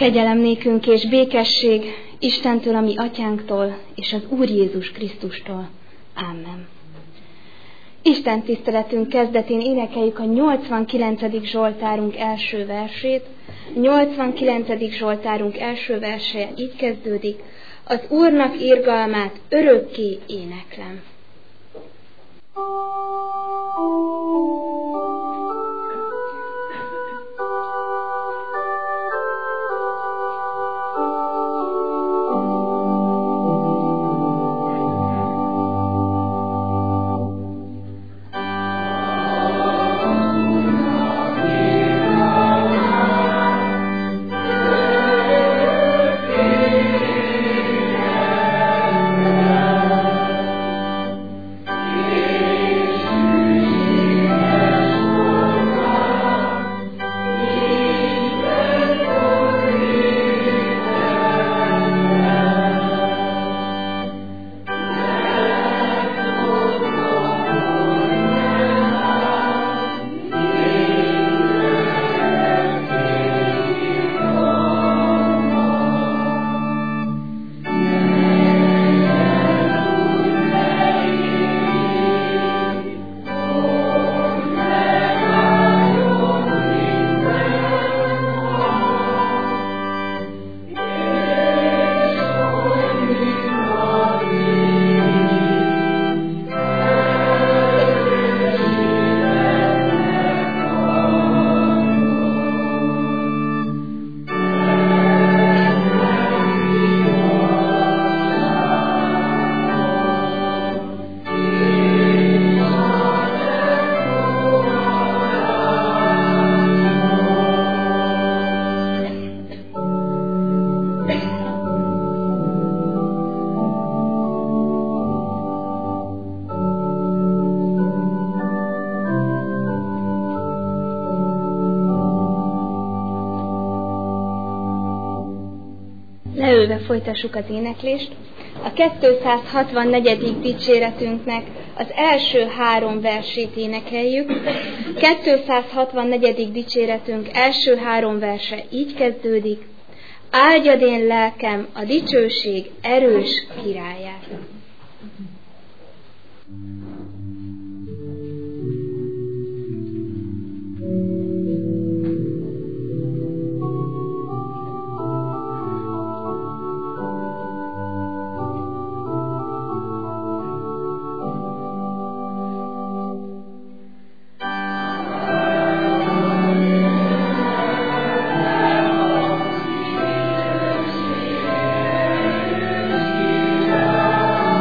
Kegyelem nékünk és békesség Istentől, a mi atyánktól, és az Úr Jézus Krisztustól. Amen. Isten tiszteletünk kezdetén énekeljük a 89. Zsoltárunk első versét. 89. Zsoltárunk első verse így kezdődik: az Úrnak irgalmát örökké éneklem. Leülve folytassuk az éneklést. A 264. dicséretünknek az első 3 versét énekeljük. 264. dicséretünk első 3 verse így kezdődik: áldjad én lelkem a dicsőség erős királyát. Amen.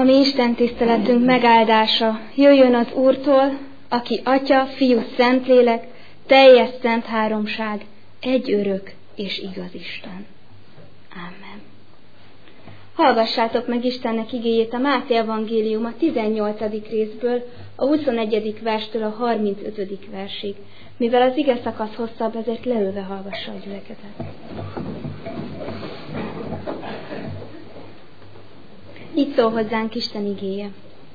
A mi Isten tiszteletünk megáldása jöjjön az Úrtól, aki Atya, Fiú, Szentlélek, teljes szent háromság, egy örök és igaz Isten. Ámen. Hallgassátok meg Istennek igéjét a Máté evangélium a 18. részből, a 21. verstől a 35. versig. Mivel az ige szakasz hosszabb, ezért leülve hallgassa a gyülekezet. Így szól hozzánk Isten igéje.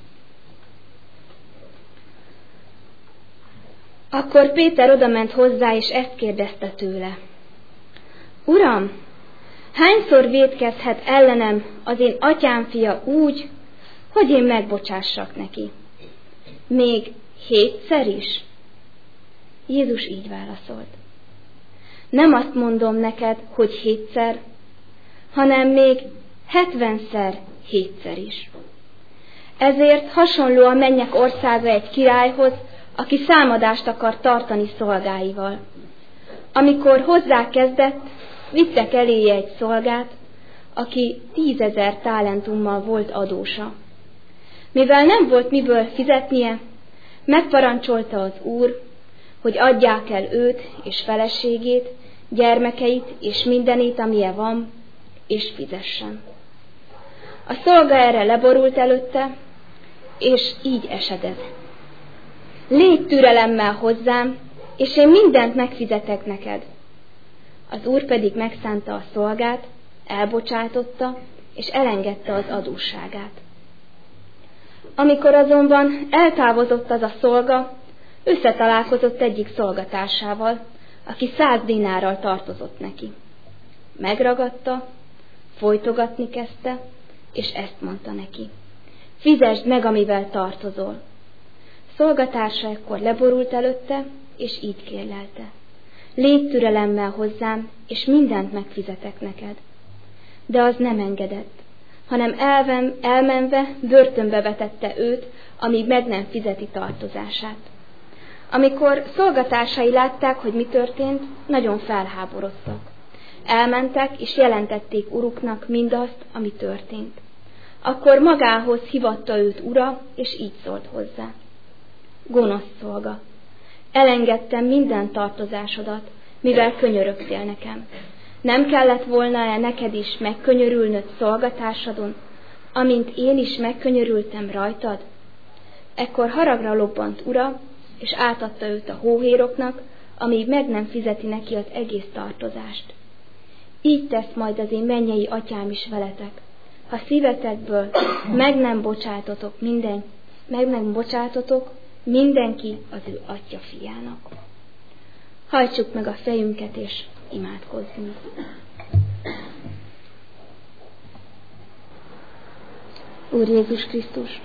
Akkor Péter odament hozzá, és ezt kérdezte tőle. Uram, hányszor vétkezhet ellenem az én atyám fia úgy, hogy én megbocsássak neki? Még 7-szer is? Jézus így válaszolt. Nem azt mondom neked, hogy 7-szer, hanem még 70-szer 7-szer is. Ezért hasonló a mennyek országa egy királyhoz, aki számadást akar tartani szolgáival. Amikor hozzá kezdett, vittek eléje egy szolgát, aki 10 000 talentummal volt adósa. Mivel nem volt miből fizetnie, megparancsolta az úr, hogy adják el őt és feleségét, gyermekeit és mindenét, amilyen van, és fizessen. A szolga erre leborult előtte, és így esedett. Légy türelemmel hozzám, és én mindent megfizetek neked. Az úr pedig megszánta a szolgát, elbocsátotta, és elengedte az adósságát. Amikor azonban eltávozott az a szolga, összetalálkozott egyik szolgatársával, aki 100 dinárral tartozott neki. Megragadta, folytogatni kezdte, és ezt mondta neki. Fizesd meg, amivel tartozol. Szolgatársa ekkor leborult előtte, és így kérlelte. Légy türelemmel hozzám, és mindent megfizetek neked. De az nem engedett, hanem elmenve börtönbe vetette őt, amíg meg nem fizeti tartozását. Amikor szolgatársai látták, hogy mi történt, nagyon felháborodtak. Elmentek, és jelentették uruknak mindazt, ami történt. Akkor magához hívatta őt ura, és így szólt hozzá. Gonosz szolga, elengedtem minden tartozásodat, mivel könyörögtél nekem. Nem kellett volna-e neked is megkönyörülnöd szolgatársadon, amint én is megkönyörültem rajtad? Ekkor haragra lobbant ura, és átadta őt a hóhéroknak, amíg meg nem fizeti neki az egész tartozást. Így tesz majd az én mennyei atyám is veletek, ha szívetekből meg nem bocsátotok mindenki az ő atya fiának. Hajtsuk meg a fejünket, és imádkozzunk. Úr Jézus Krisztus,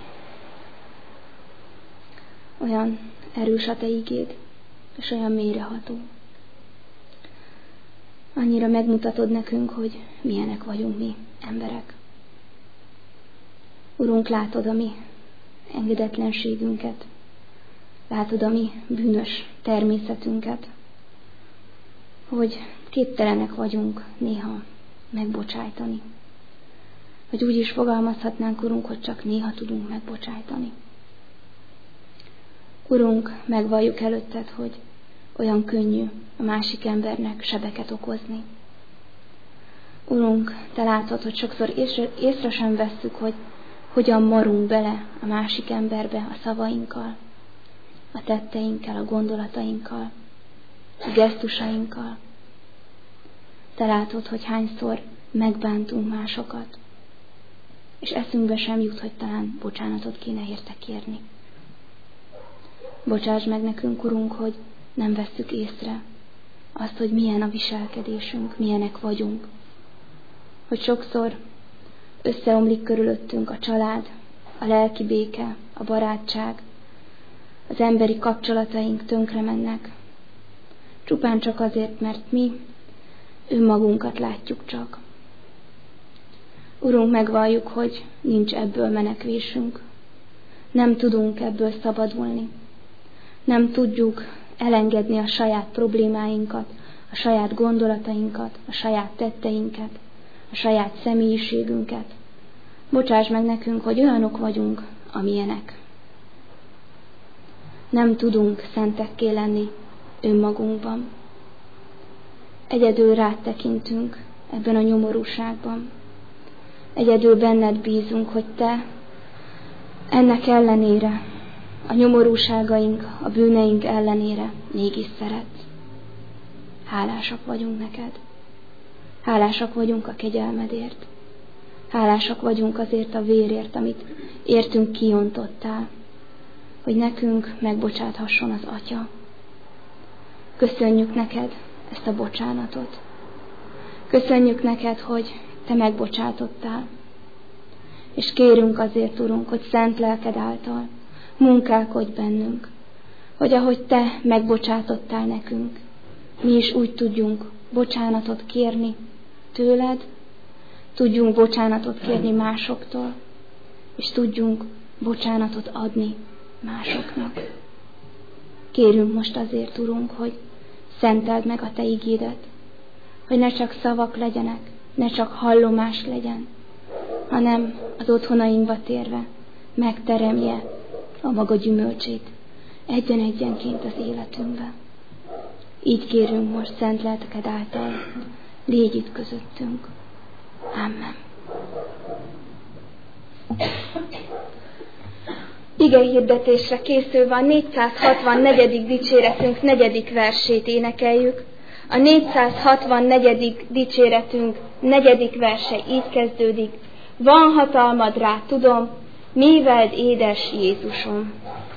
olyan erős a Te igéd, és olyan mélyreható. Annyira megmutatod nekünk, hogy milyenek vagyunk mi, emberek. Urunk, látod a mi engedetlenségünket, látod a mi bűnös természetünket, hogy képtelenek vagyunk néha megbocsájtani. Hogy úgy is fogalmazhatnánk, Urunk, hogy csak néha tudunk megbocsájtani. Urunk, megvalljuk előtted, hogy olyan könnyű a másik embernek sebeket okozni. Urunk, Te látod, hogy sokszor észre sem vesszük, hogy hogyan marunk bele a másik emberbe a szavainkkal, a tetteinkkel, a gondolatainkkal, a gesztusainkkal. Te látod, hogy hányszor megbántunk másokat, és eszünkbe sem jut, hogy talán bocsánatot kéne érte kérni. Bocsáss meg nekünk, Urunk, hogy nem vesszük észre azt, hogy milyen a viselkedésünk, milyenek vagyunk. Hogy sokszor összeomlik körülöttünk a család, a lelki béke, a barátság, az emberi kapcsolataink tönkre mennek. Csupán csak azért, mert mi önmagunkat látjuk csak. Urunk, megvalljuk, hogy nincs ebből menekvésünk. Nem tudunk ebből szabadulni. Nem tudjuk elengedni a saját problémáinkat, a saját gondolatainkat, a saját tetteinket, a saját személyiségünket, Bocsáss meg nekünk, hogy olyanok vagyunk, amilyenek. Nem tudunk szentekké lenni önmagunkban. Egyedül rád tekintünk ebben a nyomorúságban. Egyedül benned bízunk, hogy te ennek ellenére, a nyomorúságaink, a bűneink ellenére mégis szeretsz. Hálásak vagyunk neked. Hálásak vagyunk a kegyelmedért. Hálásak vagyunk azért a vérért, amit értünk kiontottál, hogy nekünk megbocsáthasson az Atya. Köszönjük neked ezt a bocsánatot. Köszönjük neked, hogy te megbocsátottál. És kérünk azért, Urunk, hogy szent lelked által munkálkodj bennünk, hogy ahogy te megbocsátottál nekünk, mi is úgy tudjunk bocsánatot kérni tőled, tudjunk bocsánatot kérni másoktól, és tudjunk bocsánatot adni másoknak. Kérünk most azért, Urunk, hogy szenteld meg a te igédet, hogy ne csak szavak legyenek, ne csak hallomás legyen, hanem az otthonainkba térve megteremje a maga gyümölcsét egyen-egyenként az életünkbe. Így kérünk most szent lelked által, légy itt közöttünk. Amen. Ige hirdetésre készülve a 464. dicséretünk 4. versét énekeljük. A 464. dicséretünk 4. verse így kezdődik. Van hatalmad rá, tudom, mi veld édes Jézusom.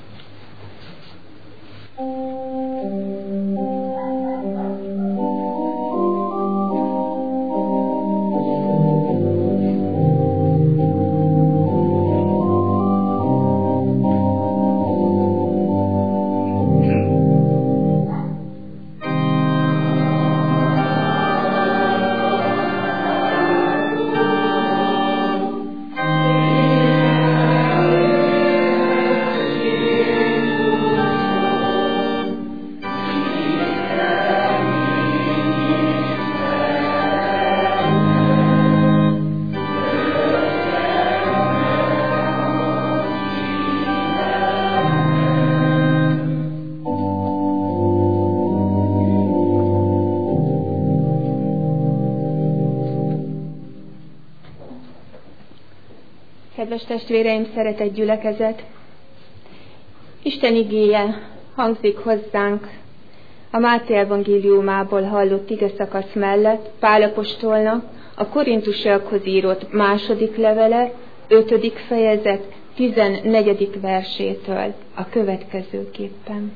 Kedves testvéreim, szeretett gyülekezet! Isten igéje hangzik hozzánk a Máté evangéliumából hallott igeszakasz mellett Pál apostolnak a Korintusiakhoz írott 2. levele, 5. fejezet, 14. versétől a következőképpen.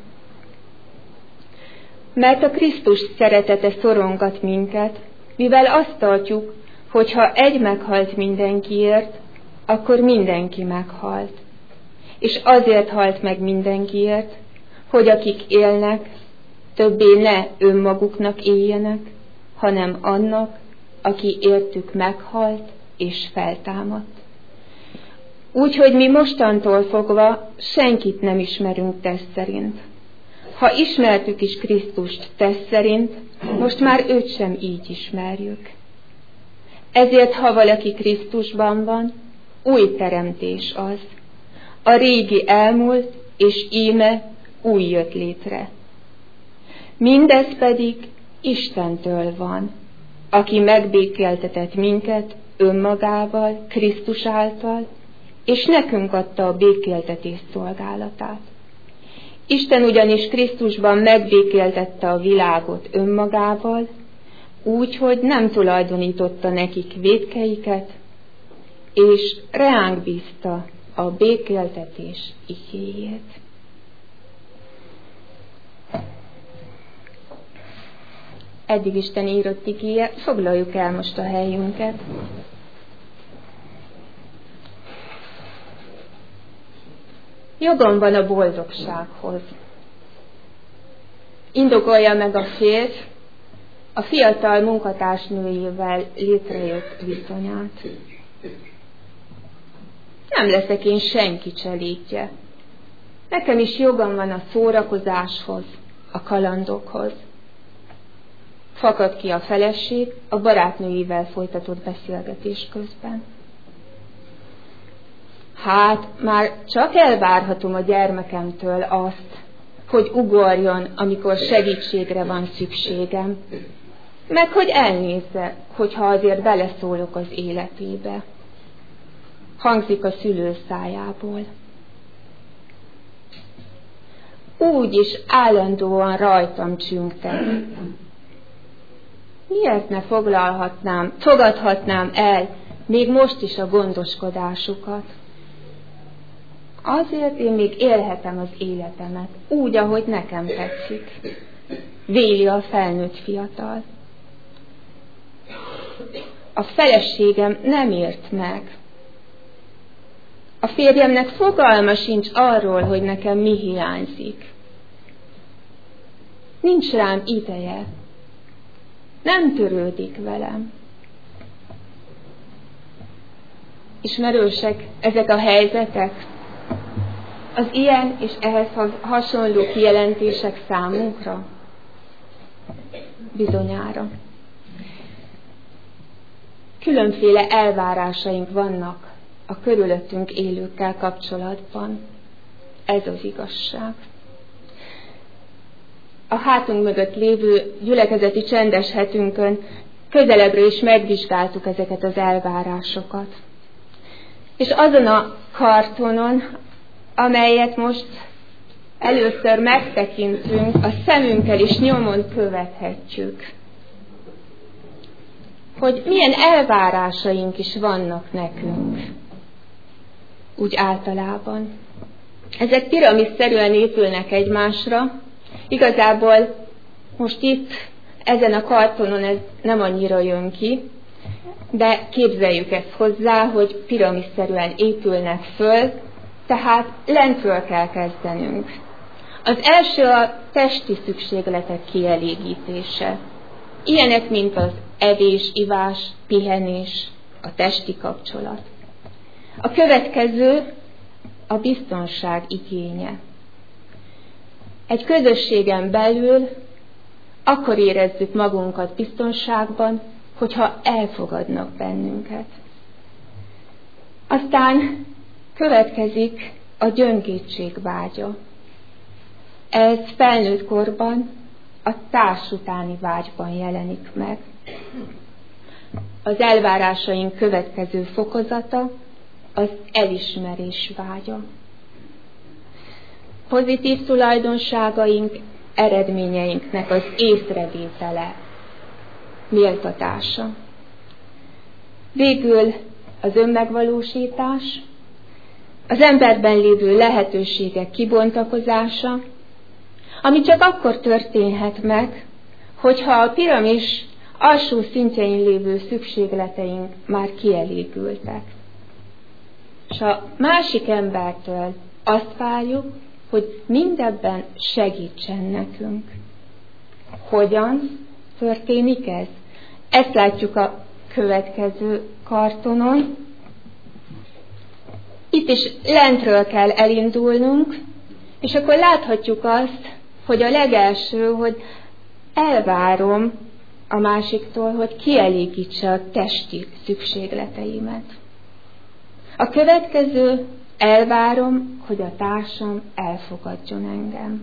Mert a Krisztus szeretete szorongat minket, mivel azt tartjuk, hogy ha egy meghalt mindenkiért, akkor mindenki meghalt. És azért halt meg mindenkiért, hogy akik élnek, többé ne önmaguknak éljenek, hanem annak, aki értük meghalt és feltámadt. Úgyhogy mi mostantól fogva senkit nem ismerünk test szerint. Ha ismertük is Krisztust test szerint, most már őt sem így ismerjük. Ezért, ha valaki Krisztusban van, új teremtés az. A régi elmúlt, és íme új jött létre. Mindez pedig Istentől van, aki megbékéltetett minket önmagával, Krisztus által, és nekünk adta a békéltetés szolgálatát. Isten ugyanis Krisztusban megbékéltette a világot önmagával, úgy, hogy nem tulajdonította nekik vétkeiket, és reánk bízta a békéltetés igéjét. Eddig Isten írott igéje, foglaljuk el most a helyünket. Jogom van a boldogsághoz. Indokolja meg a férj a fiatal munkatársnőjével létrejött viszonyát. Nem leszek én senki cselédje. Nekem is jogom van a szórakozáshoz, a kalandokhoz. Fakad ki a feleség a barátnőivel folytatott beszélgetés közben. Hát, már csak elvárhatom a gyermekemtől azt, hogy ugorjon, amikor segítségre van szükségem, meg hogy elnézze, hogyha azért beleszólok az életébe. Hangzik a szülő szájából. Úgy is állandóan rajtam csüngtek. Miért ne fogadhatnám el még most is a gondoskodásukat? Azért én még élhetem az életemet, úgy, ahogy nekem tetszik. Véli a felnőtt fiatal. A feleségem nem ért meg. A férjemnek fogalma sincs arról, hogy nekem mi hiányzik. Nincs rám ideje. Nem törődik velem. Ismerősek ezek a helyzetek? Az ilyen és ehhez hasonló kijelentések számunkra? Bizonyára. Különféle elvárásaink vannak a körülöttünk élőkkel kapcsolatban. Ez az igazság. A hátunk mögött lévő gyülekezeti csendes hetünkön közelebbről is megvizsgáltuk ezeket az elvárásokat. És azon a kartonon, amelyet most először megtekintünk, a szemünkkel is nyomon követhetjük, hogy milyen elvárásaink is vannak nekünk, úgy általában. Ezek piramisszerűen épülnek egymásra. Igazából most itt, ezen a kartonon ez nem annyira jön ki, de képzeljük ezt hozzá, hogy piramisszerűen épülnek föl, tehát lentről kell kezdenünk. Az első a testi szükségletek kielégítése. Ilyenek, mint az evés, ivás, pihenés, a testi kapcsolat. A következő a biztonság igénye. Egy közösségen belül akkor érezzük magunkat biztonságban, hogyha elfogadnak bennünket. Aztán következik a gyöngédség vágya. Ez felnőtt korban a társ utáni vágyban jelenik meg. Az elvárásaink következő fokozata az elismerés vágya. Pozitív tulajdonságaink, eredményeinknek az észrevétele, méltatása. Végül az önmegvalósítás, az emberben lévő lehetőségek kibontakozása, ami csak akkor történhet meg, hogyha a piramis alsó szintjein lévő szükségleteink már kielégültek. És a másik embertől azt várjuk, hogy mindebben segítsen nekünk. Hogyan történik ez? Ezt látjuk a következő kartonon. Itt is lentről kell elindulnunk, és akkor láthatjuk azt, hogy a legelső, hogy elvárom a másiktól, hogy kielégítse a testi szükségleteimet. A következő, elvárom, hogy a társam elfogadjon engem.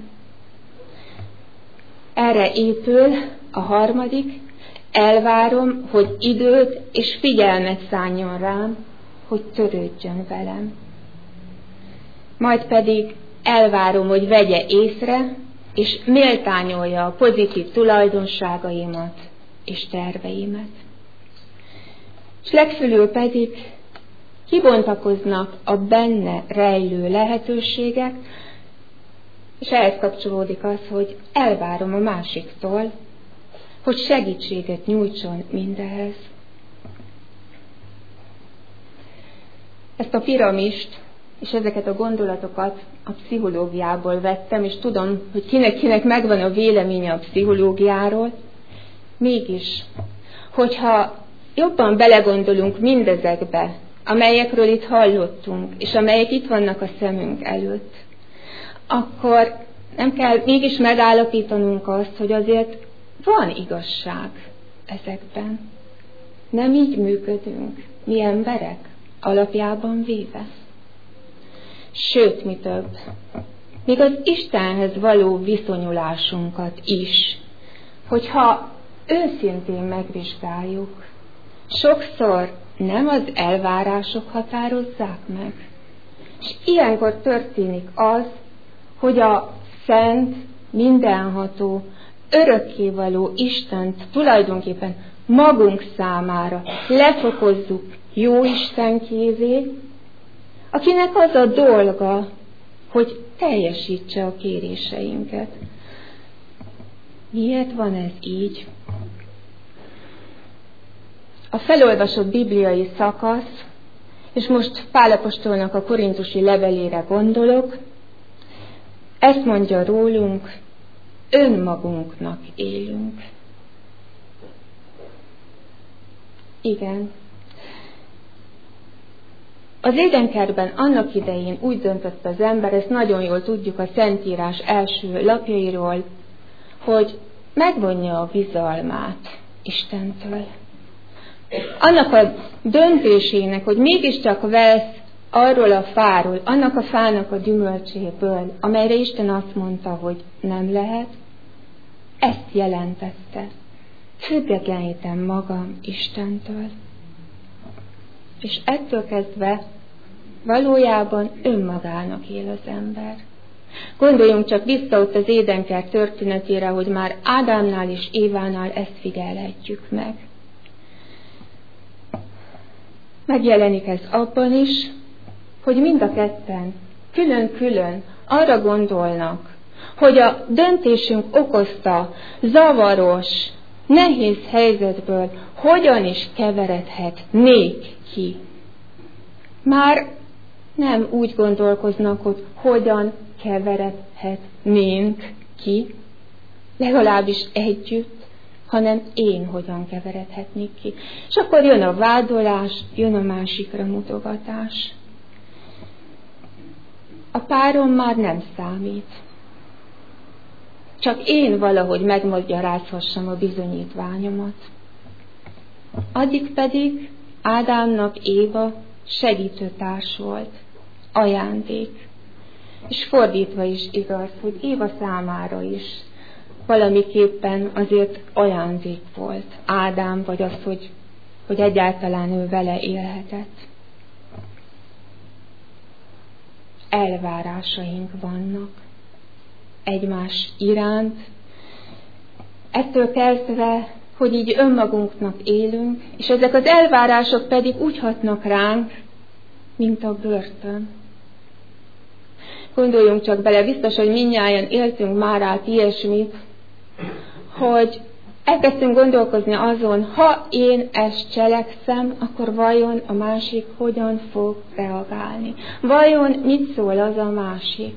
Erre épül a harmadik, elvárom, hogy időt és figyelmet szánjon rám, hogy törődjön velem. Majd pedig elvárom, hogy vegye észre, és méltányolja a pozitív tulajdonságaimat és terveimet. És legfülül pedig kibontakoznak a benne rejlő lehetőségek, és ehhez kapcsolódik az, hogy elvárom a másiktól, hogy segítséget nyújtson mindehez. Ezt a piramist és ezeket a gondolatokat a pszichológiából vettem, és tudom, hogy kinek megvan a véleménye a pszichológiáról. Mégis, hogyha jobban belegondolunk mindezekbe, amelyekről itt hallottunk, és amelyek itt vannak a szemünk előtt, akkor nem kell mégis megállapítanunk azt, hogy azért van igazság ezekben. Nem így működünk, mi emberek, alapjában véve. Sőt, mi több, még az Istenhez való viszonyulásunkat is, hogyha őszintén megvizsgáljuk, sokszor nem az elvárások határozzák meg. És ilyenkor történik az, hogy a szent, mindenható, örökkévaló Istent tulajdonképpen magunk számára lefokozzuk jó Isten kézé, akinek az a dolga, hogy teljesítse a kéréseinket. Miért van ez így? A felolvasott bibliai szakasz, és most Pál apostolnak a korintusi levelére gondolok, ezt mondja rólunk, önmagunknak élünk. Igen. Az Édenkertben annak idején úgy döntött az ember, ezt nagyon jól tudjuk a Szentírás első lapjairól, hogy megvonja a bizalmát Istentől. Annak a döntésének, hogy mégiscsak vesz arról a fáról, annak a fának a gyümölcséből, amelyre Isten azt mondta, hogy nem lehet, ezt jelentette. Függetlenítem magam Istentől. És ettől kezdve valójában önmagának él az ember. Gondoljunk csak vissza ott az Édenkert történetére, hogy már Ádámnál és Évánál ezt figyelhetjük meg. Megjelenik ez abban is, hogy mind a ketten külön-külön arra gondolnak, hogy a döntésünk okozta zavaros, nehéz helyzetből hogyan is keveredhetnék ki. Már nem úgy gondolkoznak, hogy hogyan keveredhetnénk ki, legalábbis együtt, hanem én hogyan keveredhetnék ki. És akkor jön a vádolás, jön a másikra mutogatás. A párom már nem számít. Csak én valahogy megmagyarázhassam a bizonyítványomat. Addig pedig Ádámnak Éva segítőtárs volt, ajándék. És fordítva is igaz, hogy Éva számára is valamiképpen azért ajándék volt Ádám, vagy az, hogy egyáltalán ő vele élhetett. Elvárásaink vannak egymás iránt, ettől kezdve, hogy így önmagunknak élünk, és ezek az elvárások pedig úgy hatnak ránk, mint a börtön. Gondoljunk csak bele, biztos, hogy mindnyájan éltünk már át ilyesmit, hogy elkezdtünk gondolkozni azon, ha én ezt cselekszem, akkor vajon a másik hogyan fog reagálni? Vajon mit szól az a másik?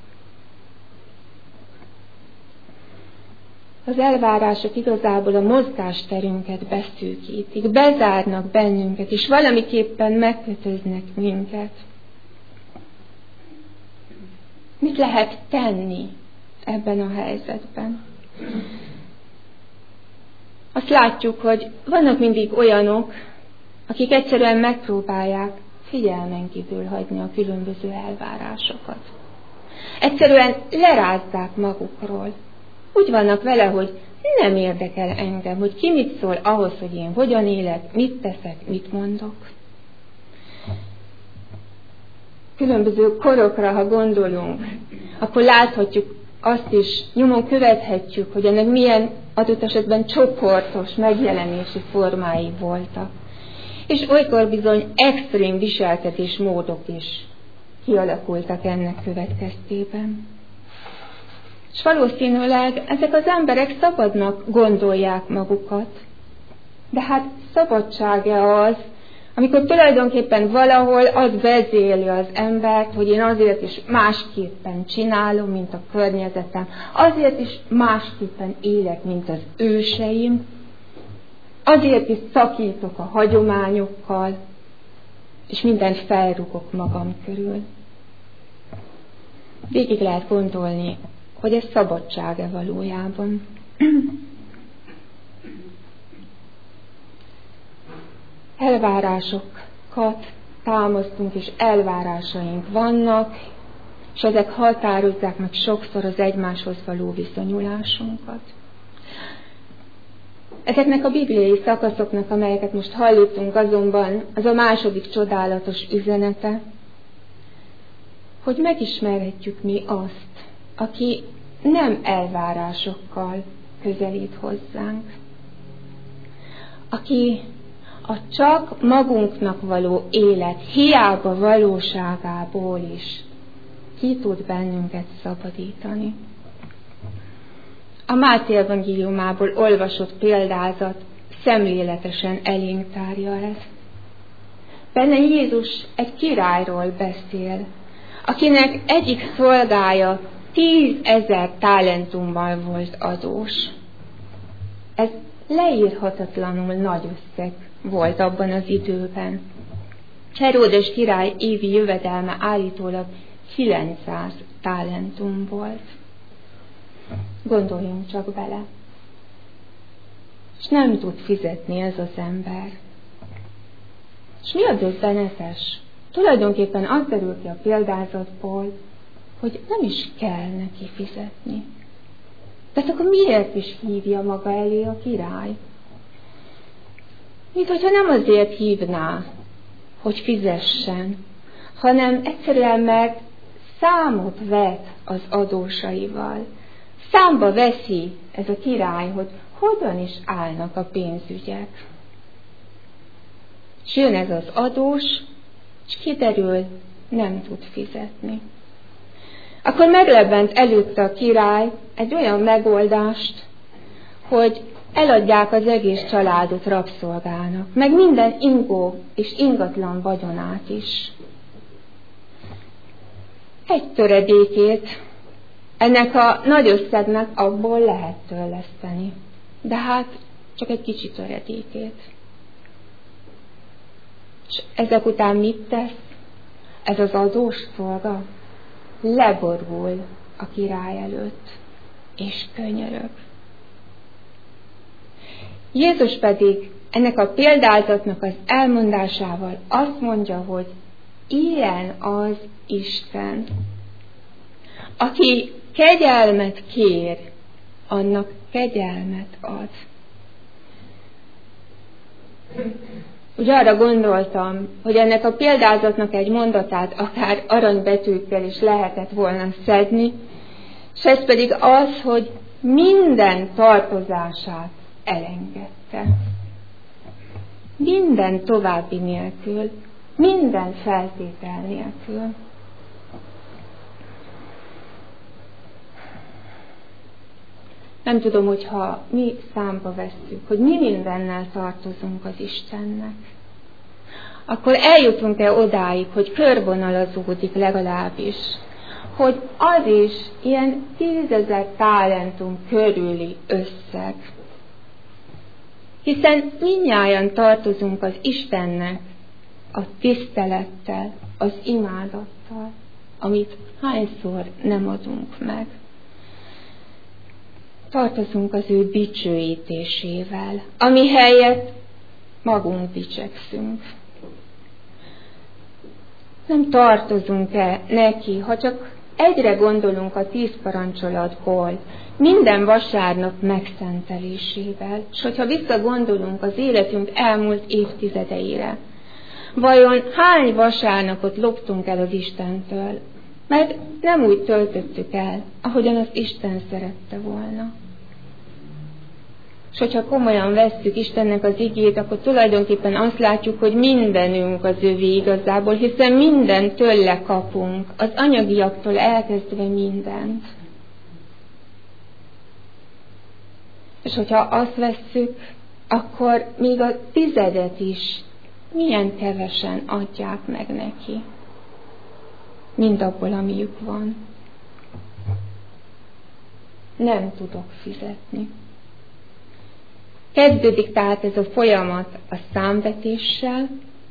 Az elvárások igazából a mozgásterünket beszűkítik, bezárnak bennünket, és valamiképpen megkötöznek minket. Mit lehet tenni ebben a helyzetben? Azt látjuk, hogy vannak mindig olyanok, akik egyszerűen megpróbálják figyelmen kívül hagyni a különböző elvárásokat. Egyszerűen lerázzák magukról. Úgy vannak vele, hogy nem érdekel engem, hogy ki mit szól ahhoz, hogy én hogyan élek, mit teszek, mit mondok. Különböző korokra, ha gondolunk, akkor láthatjuk azt is, nyomon követhetjük, hogy ennek milyen adott esetben csoportos megjelenési formái voltak. És olykor bizony extrém viselkedésmódok is kialakultak ennek következtében. És valószínűleg ezek az emberek szabadnak gondolják magukat, de hát szabadság-e az, amikor tulajdonképpen valahol az vezéli az embert, hogy én azért is másképpen csinálom, mint a környezetem, azért is másképpen élek, mint az őseim, azért is szakítok a hagyományokkal, és mindent felrugok magam körül. Végig lehet gondolni, hogy ez szabadság-e valójában. Elvárásokat támasztunk és elvárásaink vannak, és ezek határozzák meg sokszor az egymáshoz való viszonyulásunkat. Ezeknek a bibliai szakaszoknak, amelyeket most hallottunk, azonban az a második csodálatos üzenete, hogy megismerhetjük mi azt, aki nem elvárásokkal közelít hozzánk, aki a csak magunknak való élet hiába valóságából is ki tud bennünket szabadítani. A Máté evangéliumából olvasott példázat szemléletesen elénk tárja ezt. Benne Jézus egy királyról beszél, akinek egyik szolgája 10 000 talentummal volt adós. Ez leírhatatlanul nagy összeg volt abban az időben. Heródes király évi jövedelme állítólag 900 talentum volt. Gondoljunk csak bele. És nem tud fizetni ez az ember. És mi a döbbenetes? Tulajdonképpen az derül ki a példázatból, hogy nem is kell neki fizetni. Tehát akkor miért is hívja maga elé a király? Mint hogyha nem azért hívná, hogy fizessen, hanem egyszerűen mert számot vet az adósaival. Számba veszi ez a király, hogy hogyan is állnak a pénzügyek. És jön ez az adós, és kiderül, nem tud fizetni. Akkor meglebbent előtte a király egy olyan megoldást, hogy eladják az egész családot rabszolgának, meg minden ingó és ingatlan vagyonát is. Egy töredékét ennek a nagy összegnek abból lehet törleszteni, de hát csak egy kicsi töredékét. És ezek után mit tesz? Ez az adós szolga leborul a király előtt, és könyörög. Jézus pedig ennek a példázatnak az elmondásával azt mondja, hogy ilyen az Isten, aki kegyelmet kér, annak kegyelmet ad. Úgy arra gondoltam, hogy ennek a példázatnak egy mondatát akár aranybetűkkel is lehetett volna szedni, és ez pedig az, hogy minden tartozását elengedte. Minden további nélkül, minden feltétel nélkül. Nem tudom, hogyha mi számba vesszük, hogy mi mindennel tartozunk az Istennek, akkor eljutunk-e odáig, hogy körvonalazódik legalábbis, hogy az is ilyen 10 000 talentum körüli összeg. Hiszen mindnyájan tartozunk az Istennek a tisztelettel, az imádattal, amit hányszor nem adunk meg. Tartozunk az ő dicsőítésével, ami helyett magunk dicsekszünk. Nem tartozunk-e neki, ha csak egyre gondolunk a 10 parancsolatból, minden vasárnap megszentelésével, és hogyha visszagondolunk az életünk elmúlt évtizedeire, vajon hány vasárnapot loptunk el az Istentől, mert nem úgy töltöttük el, ahogyan az Isten szerette volna. És hogyha komolyan vesszük Istennek az igét, akkor tulajdonképpen azt látjuk, hogy mindenünk az övé igazából, hiszen mindent tőle kapunk, az anyagiaktól elkezdve mindent. És hogyha azt vesszük, akkor még a 10 is milyen kevesen adják meg neki, mint abból, amiük van. Nem tudok fizetni. Kezdődik tehát ez a folyamat a számvetéssel,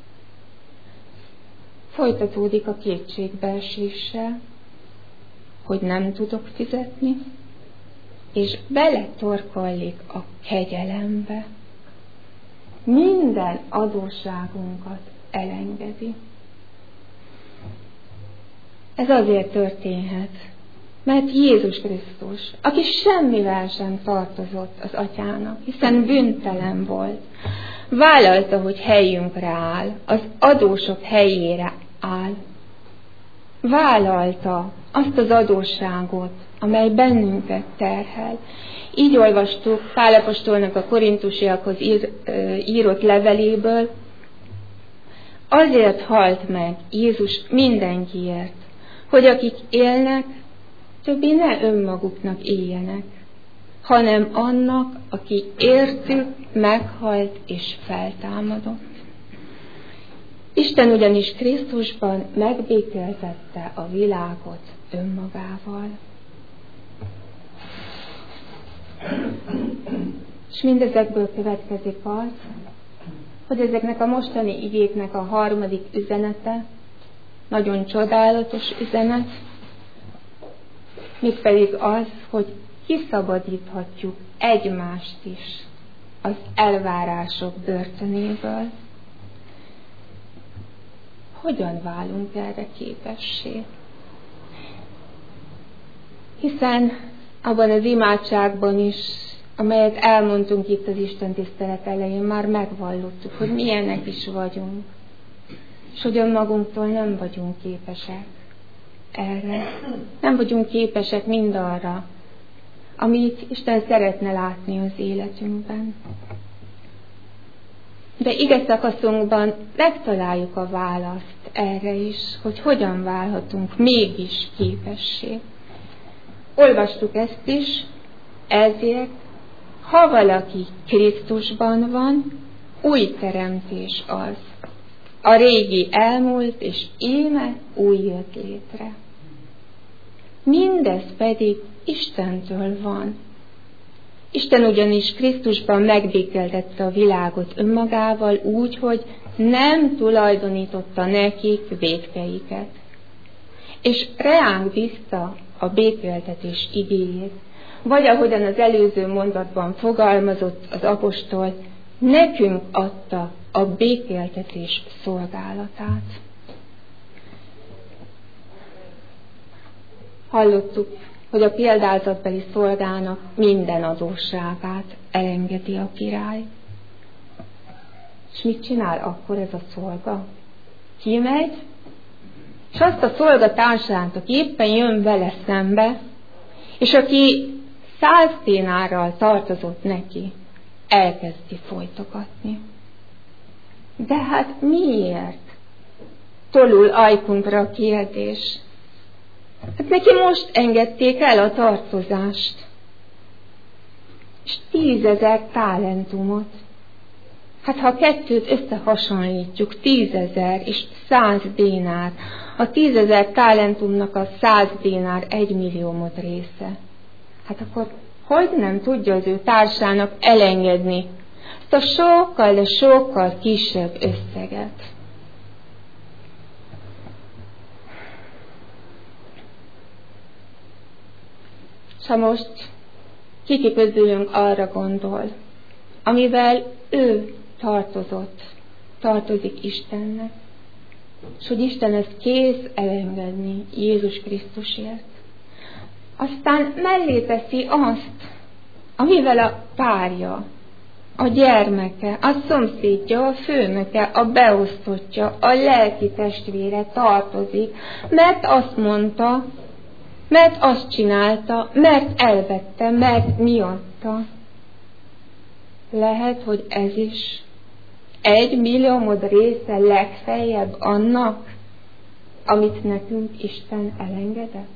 folytatódik a kétségbeeséssel, hogy nem tudok fizetni, és beletorkollik a kegyelembe. Minden adósságunkat elengedi. Ez azért történhet, mert Jézus Krisztus, aki semmivel sem tartozott az Atyának, hiszen bűntelen volt, vállalta, hogy helyünkre áll, az adósok helyére áll. Vállalta azt az adósságot, amely bennünket terhel. Így olvastuk Pál apostolnak a korintusiakhoz írott leveléből, azért halt meg Jézus mindenkiért, hogy akik élnek, többé ne önmaguknak éljenek, hanem annak, aki értük meghalt és feltámadott. Isten ugyanis Krisztusban megbékéltette a világot önmagával. És mindezekből következik az, hogy ezeknek a mostani igéknek a harmadik üzenete, nagyon csodálatos üzenet, mégpedig az, hogy kiszabadíthatjuk egymást is az elvárások börtönéből. Hogyan válunk erre képessé? Hiszen abban az imádságban is, amelyet elmondtunk itt az Isten tisztelet elején, már megvallottuk, hogy milyenek is vagyunk, és hogy önmagunktól nem vagyunk képesek erre. Nem vagyunk képesek mindarra, amit Isten szeretne látni az életünkben. De ige szakaszunkban megtaláljuk a választ erre is, hogy hogyan válhatunk mégis képessé. Olvastuk ezt is, ezért, ha valaki Krisztusban van, új teremtés az. A régi elmúlt, és íme új jött létre. Mindez pedig Istentől van. Isten ugyanis Krisztusban megbékéltette a világot önmagával úgy, hogy nem tulajdonította nekik vétkeiket. És reánk bízta a békéltetés igéjét, vagy ahogyan az előző mondatban fogalmazott az apostol, nekünk adta a békéltetés szolgálatát. Hallottuk, hogy a példázatbeli szolgának minden adósságát elengedi a király. És mit csinál akkor ez a szolga? Kimegy, és azt a szolgatársát, aki éppen jön vele szembe, és aki 100 dénárral tartozott neki, elkezdi folytogatni. De hát miért? Tolul ajkunkra a kérdés. Hát neki most engedték el a tartozást. És 10 000 talentumot. Hát ha a kettőt összehasonlítjuk, 10 000 és 100 dénár, a 10 000 talentumnak a 100 dénár 1 milliómod része. Hát akkor hogy nem tudja az ő társának elengedni ezt a sokkal, de sokkal kisebb összeget? És ha most kiki közülünk arra gondol, amivel ő tartozik Istennek, és hogy Isten ezt kész elengedni Jézus Krisztusért. Aztán mellé teszi azt, amivel a párja, a gyermeke, a szomszédja, a főnöke, a beosztottja, a lelki testvére tartozik, mert azt mondta, mert azt csinálta, mert elvette, mert miatta. Lehet, hogy ez is 1 milliómod része legfeljebb annak, amit nekünk Isten elengedett.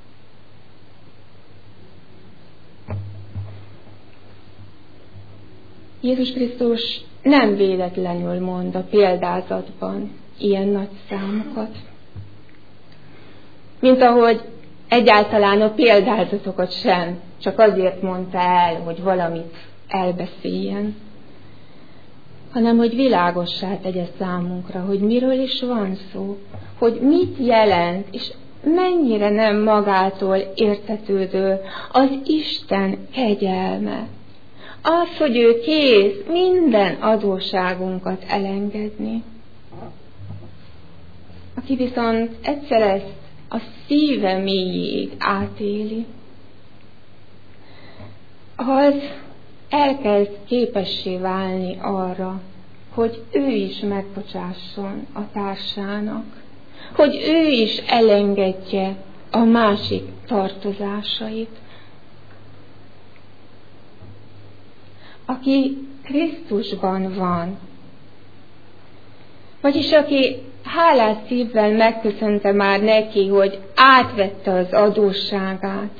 Jézus Krisztus nem véletlenül mond a példázatban ilyen nagy számokat. Mint ahogy egyáltalán a példázatokat sem csak azért mondta el, hogy valamit elbeszéljen, hanem hogy világossá tegye számunkra, hogy miről is van szó, hogy mit jelent, és mennyire nem magától értetődő az Isten kegyelme. Az, hogy ő kész minden adósságunkat elengedni. Aki viszont egyszer ezt a szíve mélyéig átéli, az elkezd képessé válni arra, hogy ő is megbocsásson a társának, hogy ő is elengedje a másik tartozásait. Aki Krisztusban van, vagyis aki hálás szívvel megköszönte már neki, hogy átvette az adósságát,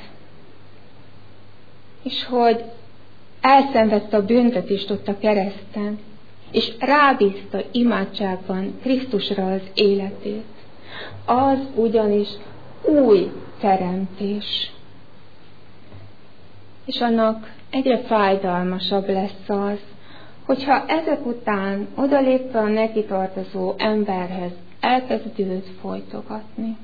és hogy elszenvedte a büntetést ott a kereszten, és rábízta imádságban Krisztusra az életét, az ugyanis új teremtés. És annak egyre fájdalmasabb lesz az, hogyha ezek után odalépve a neki tartozó emberhez elkezd őt folytogatni.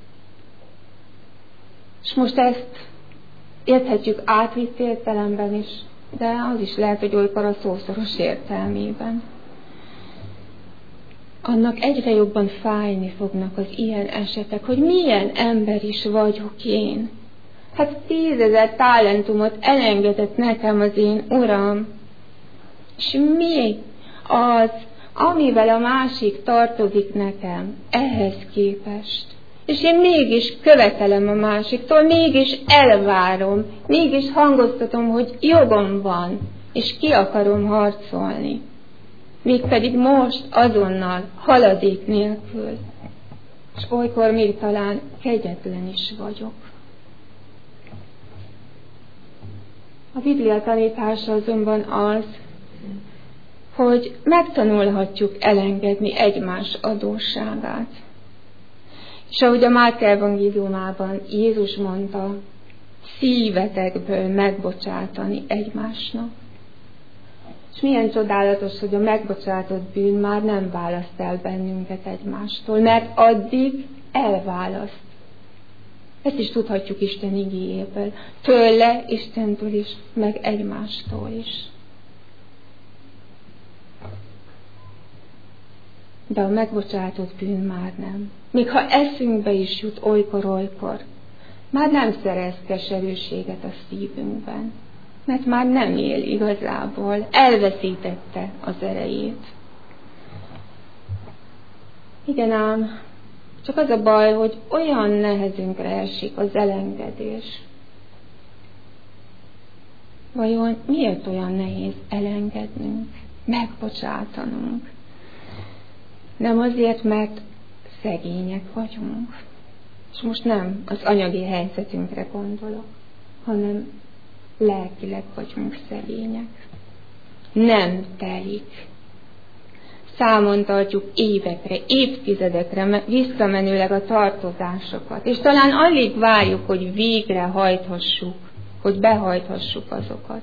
És most ezt érthetjük átvitt értelemben is, de az is lehet, hogy olykor a szószoros értelmében. Annak egyre jobban fájni fognak az ilyen esetek, hogy milyen ember is vagyok én. Hát 10 000 talentumot elengedett nekem az én Uram. És mi az, amivel a másik tartozik nekem ehhez képest? És én mégis követelem a másiktól, mégis elvárom, mégis hangoztatom, hogy jogom van, és ki akarom harcolni. Mégpedig most azonnal, haladék nélkül. És olykor még talán kegyetlen is vagyok. A Biblia tanítása azonban az, hogy megtanulhatjuk elengedni egymás adósságát. És ahogy a Márk evangéliumában Jézus mondta, szívetekből megbocsátani egymásnak. És milyen csodálatos, hogy a megbocsátott bűn már nem választ el bennünket egymástól, mert addig elválaszt. Ezt is tudhatjuk Isten igéjéből. Tőle, Istentől is, meg egymástól is. De a megbocsátott bűn már nem. Még ha eszünkbe is jut olykor-olykor, már nem szerez keserűséget a szívünkben, mert már nem él igazából, elveszítette az erejét. Igen ám, csak az a baj, hogy olyan nehezünkre esik az elengedés. Vajon miért olyan nehéz elengednünk, megbocsátanunk? Nem azért, mert szegények vagyunk. És most nem az anyagi helyzetünkre gondolok, hanem lelkileg vagyunk szegények. Nem telik. Számon tartjuk évekre, évtizedekre visszamenőleg a tartozásokat, és talán alig várjuk, hogy végrehajthassuk, hogy behajthassuk azokat.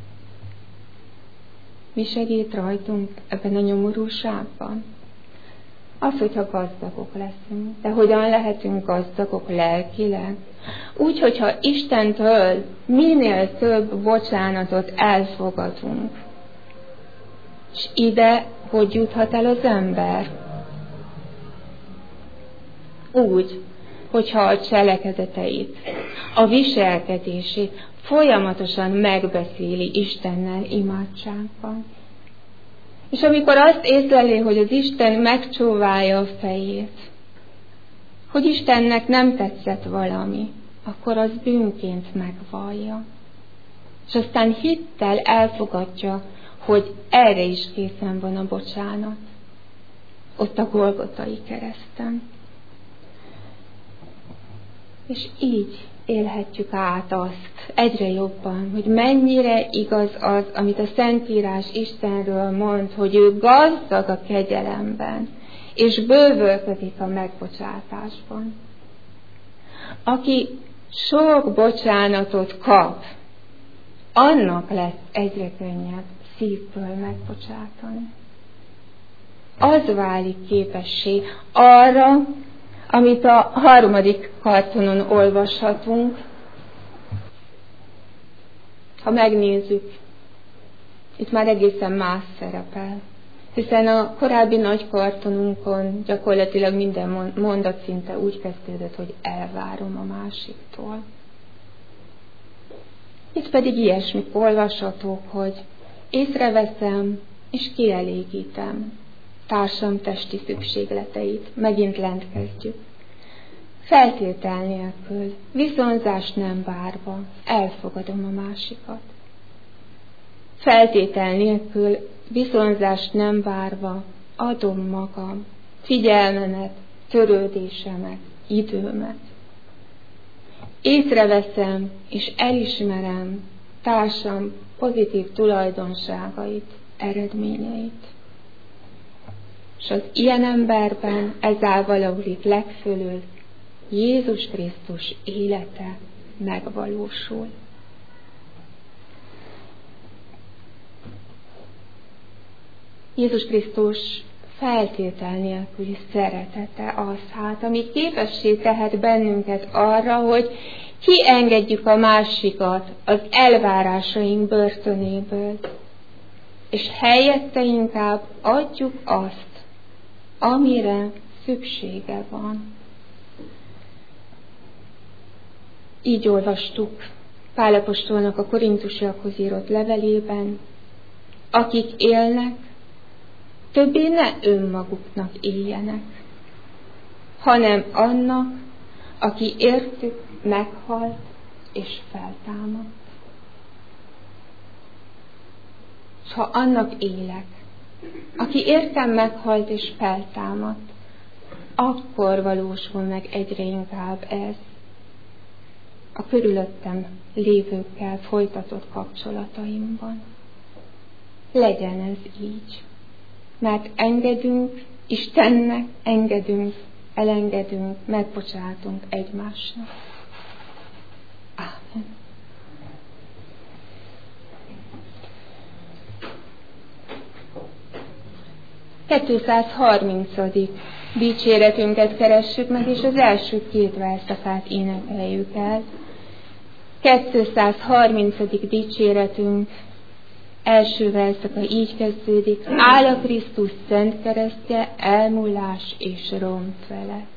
Mi segít rajtunk ebben a nyomorúságban? Az, hogyha gazdagok leszünk. De hogyan lehetünk gazdagok lelkileg? Úgy, hogyha Istentől minél több bocsánatot elfogadunk. És ide hogy juthat el az ember? Úgy, hogyha a cselekedeteit, a viselkedését folyamatosan megbeszéli Istennel imádságban. És amikor azt észleli, hogy az Isten megcsóválja a fejét, hogy Istennek nem tetszett valami, akkor az bűnként megvallja. És aztán hittel elfogadja, hogy erre is készen van a bocsánat. Ott a Golgotai kereszten. És így élhetjük át azt egyre jobban, hogy mennyire igaz az, amit a Szentírás Istenről mond, hogy ő gazdag a kegyelemben, és bővölködik a megbocsátásban. Aki sok bocsánatot kap, annak lesz egyre könnyebb szívből megbocsátani. Az válik képessé arra, amit a 3. kartonon olvashatunk. Ha megnézzük, itt már egészen más szerepel. Hiszen a korábbi nagy kartonunkon gyakorlatilag minden mondat szinte úgy kezdődött, hogy elvárom a másiktól. Itt pedig ilyesmit olvashatok, hogy észreveszem és kielégítem társam testi szükségleteit. Megint lent kezdjük. Feltétel nélkül, viszonzást nem várva, elfogadom a másikat. Feltétel nélkül, viszonzást nem várva, adom magam, figyelmemet, törődésemet, időmet. Észreveszem és elismerem társam pozitív tulajdonságait, eredményeit. És az ilyen emberben ezáltal valódik legfölül Jézus Krisztus élete megvalósul. Jézus Krisztus feltétel nélküli szeretete az, ami képessé tehet bennünket arra, hogy kiengedjük a másikat az elvárásaink börtönéből, és helyette inkább adjuk azt, amire szüksége van. Így olvastuk Pál apostolnak a korintusiakhoz írott levelében, akik élnek, többé ne önmaguknak éljenek, hanem annak, aki értük meghalt és feltámadt. És ha annak élek, aki értem meghalt és feltámadt, akkor valósul meg egyre inkább ez a körülöttem lévőkkel folytatott kapcsolataimban. Legyen ez így, mert engedünk Istennek, elengedünk, megbocsátunk egymásnak. Ámen. ...230. dicséretünket keressük meg, és az első 2 verszakát énekeljük el. 230. dicséretünk első verszaka így kezdődik: áll a Krisztus szent keresztje, elmúlás és ront felett.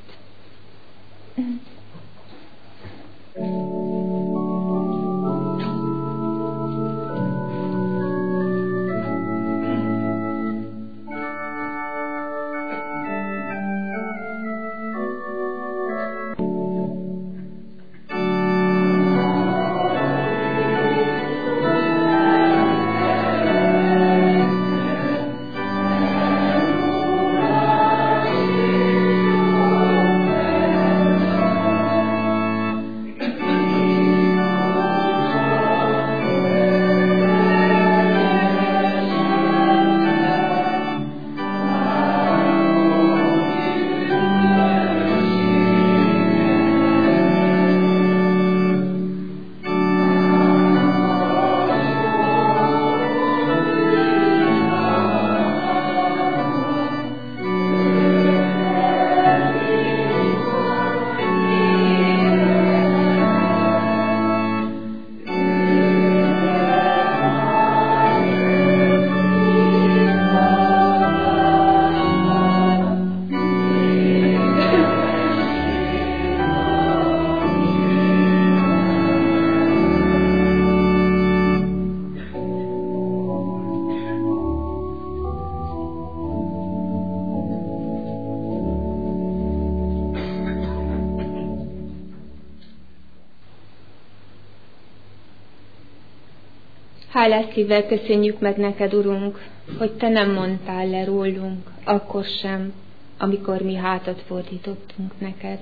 Hálás szívvel köszönjük meg neked, Urunk, hogy te nem mondtál le rólunk, akkor sem, amikor mi hátat fordítottunk neked.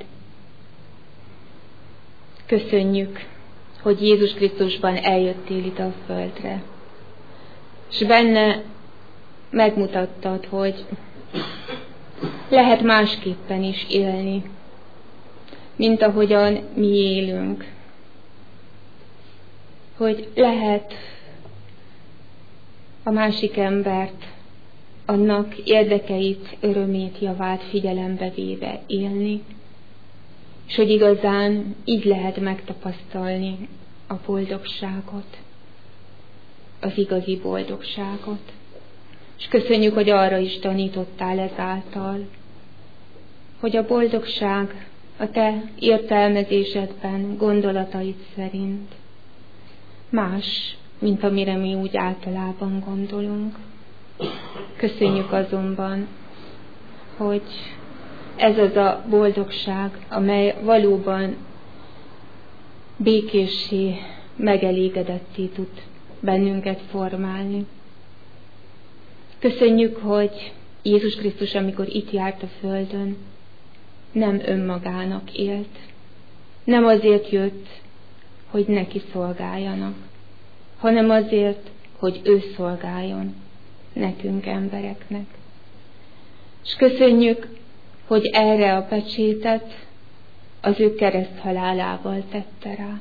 Köszönjük, hogy Jézus Krisztusban eljöttél itt a földre, és benne megmutattad, hogy lehet másképpen is élni, mint ahogyan mi élünk. Hogy lehet a másik embert, annak érdekeit, örömét, javát figyelembe véve élni, és hogy igazán így lehet megtapasztalni a boldogságot, az igazi boldogságot. És köszönjük, hogy arra is tanítottál ezáltal, hogy a boldogság a te értelmezésedben, gondolataid szerint más, mint amire mi úgy általában gondolunk. Köszönjük azonban, hogy ez az a boldogság, amely valóban békéssé, megelégedetté tud bennünket formálni. Köszönjük, hogy Jézus Krisztus, amikor itt járt a földön, nem önmagának élt. Nem azért jött, hogy neki szolgáljanak, hanem azért, hogy ő szolgáljon nekünk embereknek. És köszönjük, hogy erre a pecsétet az ő kereszthalálával tette rá.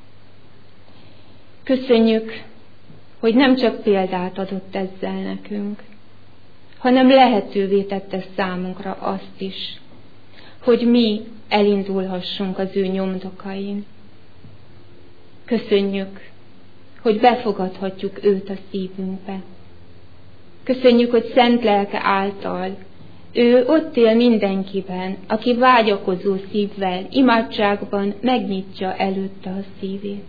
Köszönjük, hogy nem csak példát adott ezzel nekünk, hanem lehetővé tette számunkra azt is, hogy mi elindulhassunk az ő nyomdokain. Köszönjük, hogy befogadhatjuk őt a szívünkbe. Köszönjük, hogy szent lelke által ő ott él mindenkiben, aki vágyakozó szívvel, imádságban megnyitja előtte a szívét.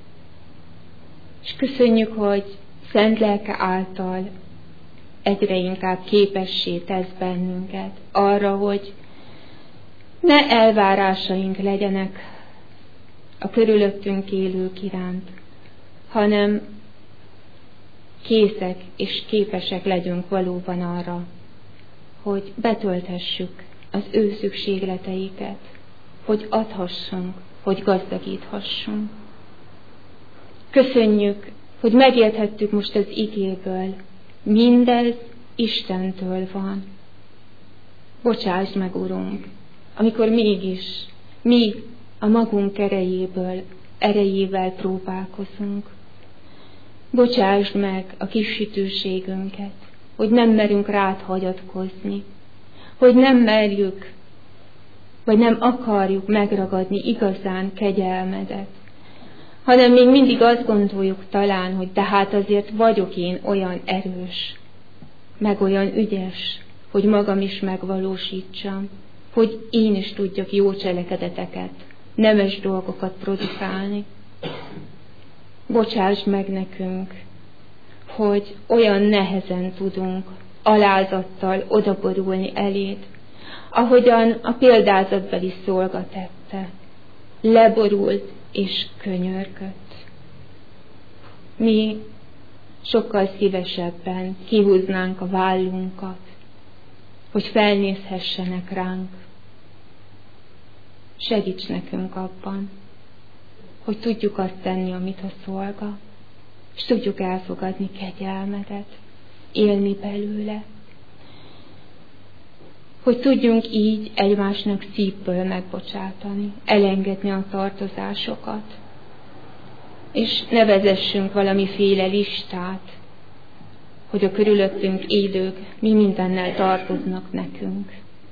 És köszönjük, hogy szent lelke által egyre inkább képessé tesz bennünket arra, hogy ne elvárásaink legyenek a körülöttünk élők iránt, hanem készek és képesek legyünk valóban arra, hogy betölthessük az ő szükségleteiket, hogy adhassunk, hogy gazdagíthassunk. Köszönjük, hogy megérthettük most az igéből, mindez Istentől van. Bocsásd meg, Urunk, amikor mégis mi a magunk erejével próbálkozunk. Bocsásd meg a kissütőségünket, hogy nem merünk rád hagyatkozni, hogy nem merjük, vagy nem akarjuk megragadni igazán kegyelmedet, hanem még mindig azt gondoljuk talán, hogy de hát azért vagyok én olyan erős, meg olyan ügyes, hogy magam is megvalósítsam, hogy én is tudjak jó cselekedeteket, nemes dolgokat produkálni. Bocsásd meg nekünk, hogy olyan nehezen tudunk alázattal odaborulni eléd, ahogyan a példázatbeli szolga tette, leborult és könyörgött. Mi sokkal szívesebben kihúznánk a vállunkat, hogy felnézhessenek ránk. Segíts nekünk abban, hogy tudjuk azt tenni, amit a szolga, és tudjuk elfogadni kegyelmedet, élni belőle, hogy tudjunk így egymásnak szívből megbocsátani, elengedni a tartozásokat, és ne vezessünk valamiféle listát, hogy a körülöttünk élők mi mindennel tartoznak nekünk.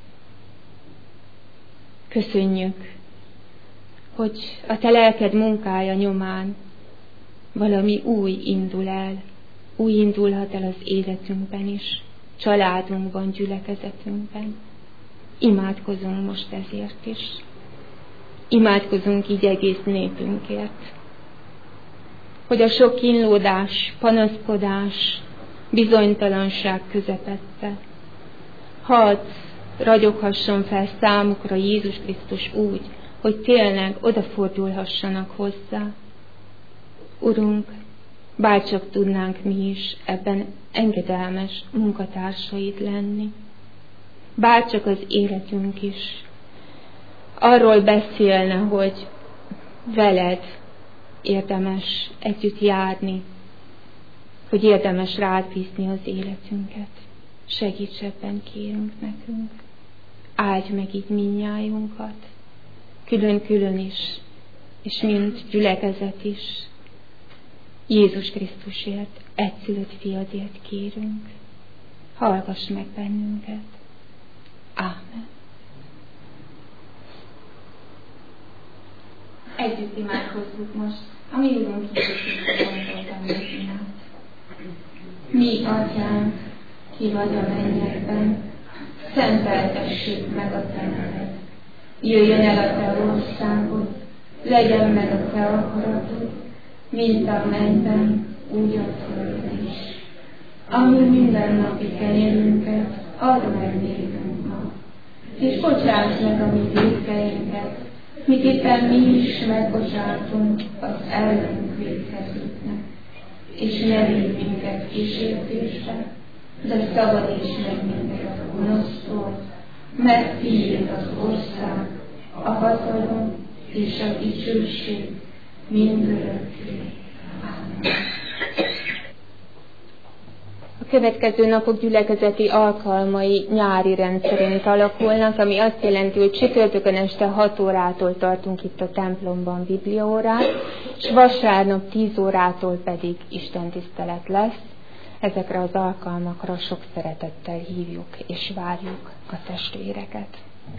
Köszönjük, hogy a te lelked munkája nyomán valami új indul el, új indulhat el az életünkben is, családunkban, gyülekezetünkben. Imádkozunk most ezért is. Imádkozunk így egész népünkért, hogy a sok kínlódás, panaszkodás, bizonytalanság közepette hadd ragyoghasson fel számukra Jézus Krisztus úgy, hogy tényleg odafordulhassanak hozzá. Urunk, bárcsak tudnánk mi is ebben engedelmes munkatársaid lenni. Bárcsak az életünk is arról beszélne, hogy veled érdemes együtt járni, hogy érdemes rád bízni az életünket. Segíts ebben, kérünk nekünk. Áldj meg így mindnyájunkat, külön-külön is, és mint gyülekezet is. Jézus Krisztusért, egyszülött fiadért kérünk. Hallgass meg bennünket. Ámen. Együtt imádkozzuk most, a mi Urunk Jézus Krisztus gondoltam az imát. Mi, Atyánk, ki vagy a mennyekben, szenteltessék meg a te neved. Jöjjön el a te országod, legyen meg a te akaratod, mint a mennyben, úgy a földön is. Ami mindennapi kenyerünket, add meg nékünk ma, és bocsáss meg a mi vétkeinket, miképpen mi is megbocsátunk az ellenünk vétkezőknek. És ne vigy minket kísértésbe, de szabadíts meg minket a gonosztól, mert tiéd az ország, a hatalom és a dicsőség mindörökké. Amen. A következő napok gyülekezeti alkalmai nyári rendszerint alakulnak, ami azt jelenti, hogy csütörtökön este 6 órától tartunk itt a templomban bibliaórát, és vasárnap 10 órától pedig istentisztelet lesz. Ezekre az alkalmakra sok szeretettel hívjuk és várjuk a testvéreket.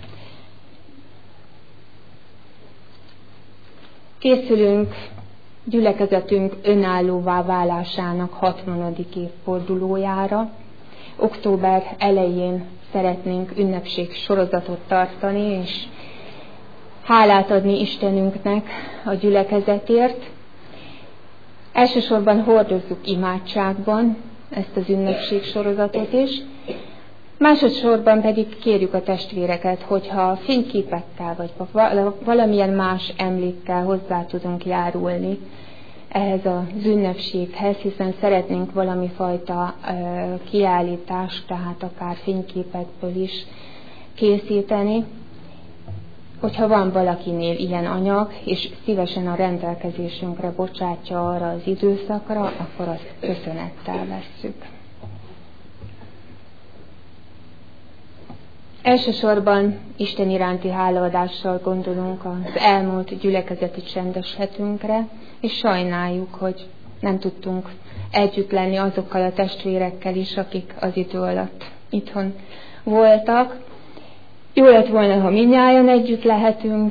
Készülünk gyülekezetünk önállóvá válásának 60. évfordulójára. Október elején szeretnénk ünnepség sorozatot tartani, és hálát adni Istenünknek a gyülekezetért. Elsősorban hordozzuk imádságban ezt az ünnepség sorozatot is. Másodszorban pedig kérjük a testvéreket, hogyha fényképekkel vagy valamilyen más emlékkel hozzá tudunk járulni ehhez az ünnepséghez, hiszen szeretnénk valami fajta kiállítást, tehát akár fényképekből is készíteni. Hogyha van valakinél ilyen anyag, és szívesen a rendelkezésünkre bocsátja arra az időszakra, akkor azt köszönettel vesszük. Elsősorban Isten iránti hálaadással gondolunk az elmúlt gyülekezeti csendes hetünkre, és sajnáljuk, hogy nem tudtunk együtt lenni azokkal a testvérekkel is, akik az idő alatt itthon voltak. Jó lett volna, ha mindnyájan együtt lehetünk.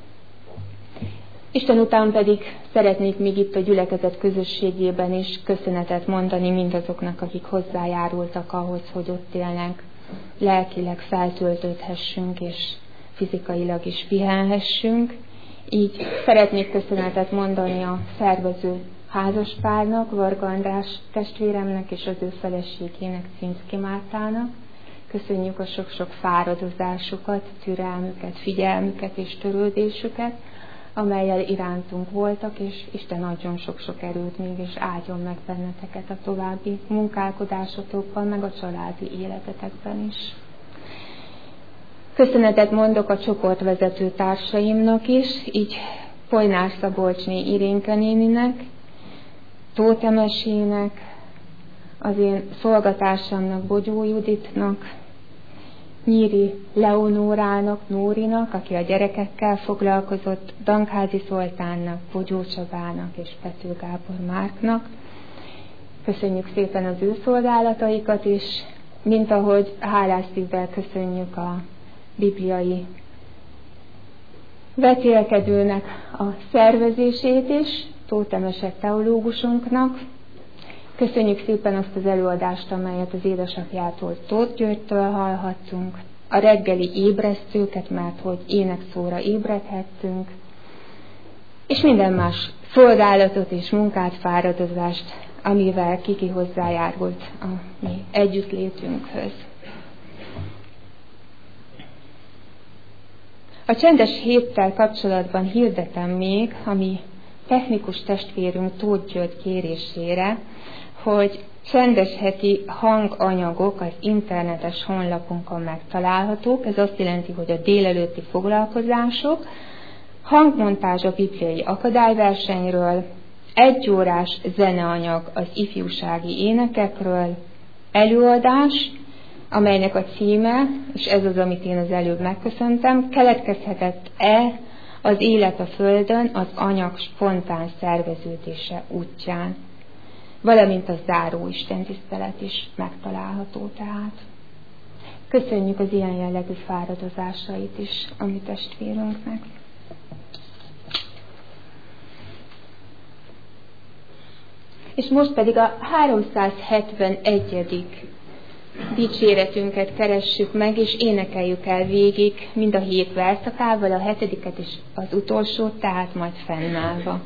Isten után pedig szeretnék még itt a gyülekezet közösségében is köszönetet mondani mindazoknak, akik hozzájárultak ahhoz, hogy ott élnek, lelkileg feltöltődhessünk, és fizikailag is pihenhessünk. Így szeretnék köszönetet mondani a szervező házaspárnak, Varga András testvéremnek és az ő feleségének, Cimszki Mártának. Köszönjük a sok-sok fáradozásukat, türelmüket, figyelmüket és törődésüket, amellyel irántunk voltak, és Isten adjon sok-sok erőt még, és áldjon meg benneteket a további munkálkodásotokban, meg a családi életetekben is. Köszönetet mondok a csoportvezető társaimnak is, így Polynár Szabolcsné Irénke néninek, Tóth Emesének, az én szolgatársamnak, Bogyó Juditnak, Nyíri Leonórának, Nórinak, aki a gyerekekkel foglalkozott, Dankházi Zoltánnak, Bogyó Csabának és Pető Gábor Márknak. Köszönjük szépen az ő szolgálataikat is, mint ahogy hálás szívvel köszönjük a bibliai vetélkedőnek a szervezését is, Tóth Emesek teológusunknak. Köszönjük szépen azt az előadást, amelyet az édesapjától, Tóth Györgytől hallhattunk, a reggeli ébresztőket, mert hogy énekszóra ébredhettünk, és minden más szolgálatot és munkát, fáradozást, amivel Kiki hozzájárult a mi együttlétünkhöz. A csendes héttel kapcsolatban hirdetem még, ami technikus testvérünk Tóth György kérésére, hogy csendes heti hanganyagok az internetes honlapunkon megtalálhatók. Ez azt jelenti, hogy a délelőtti foglalkozások, hangmontázs a bibliai akadályversenyről, 1 órás zeneanyag az ifjúsági énekekről, előadás, amelynek a címe, és ez az, amit én az előbb megköszöntem, keletkezhetett-e az élet a Földön az anyag spontán szerveződése útján, valamint a záró istentisztelet is megtalálható tehát. Köszönjük az ilyen jellegű fáradozásait is a mi testvérünknek. És most pedig a 371. dicséretünket keressük meg, és énekeljük el végig mind a 7 verszakával, a 7. és az utolsót, tehát majd fennállva.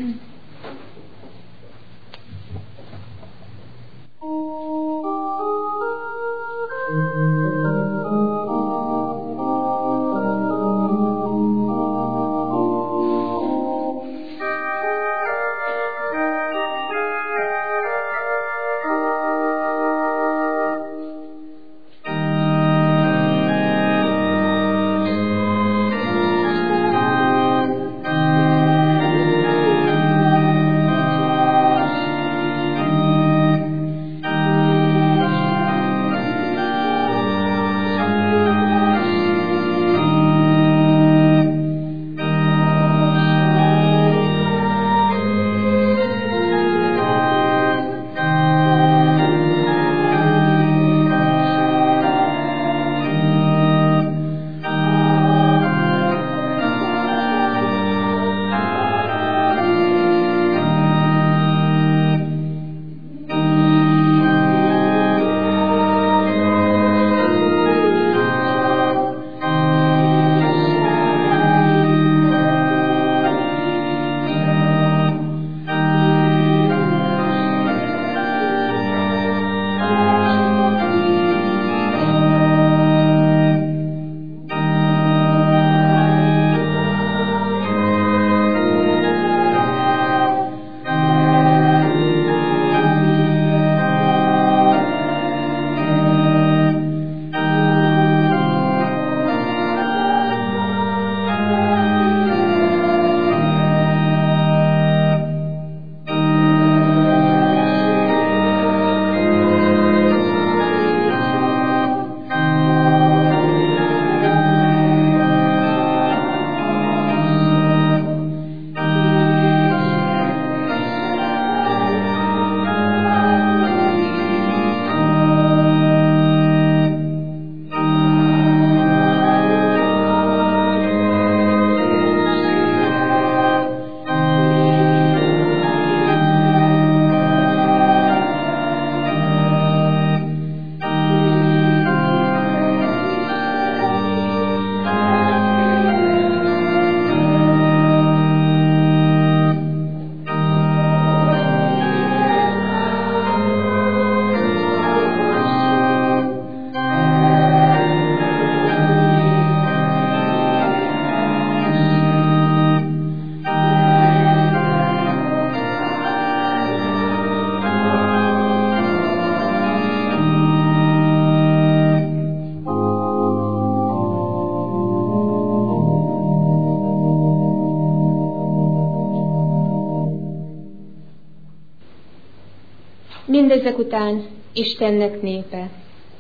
Mindezek után Istennek népe.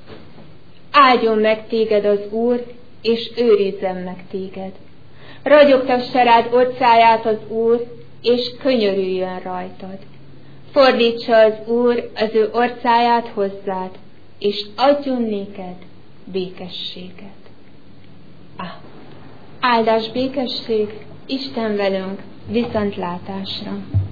Áldjon meg téged az Úr, és őrizzen meg téged. Ragyogtassa rád orcáját az Úr, és könyörüljön rajtad. Fordítsa az Úr az ő orcáját hozzád, és adjon néked békességet. Áldás, békesség, Isten velünk, viszontlátásra!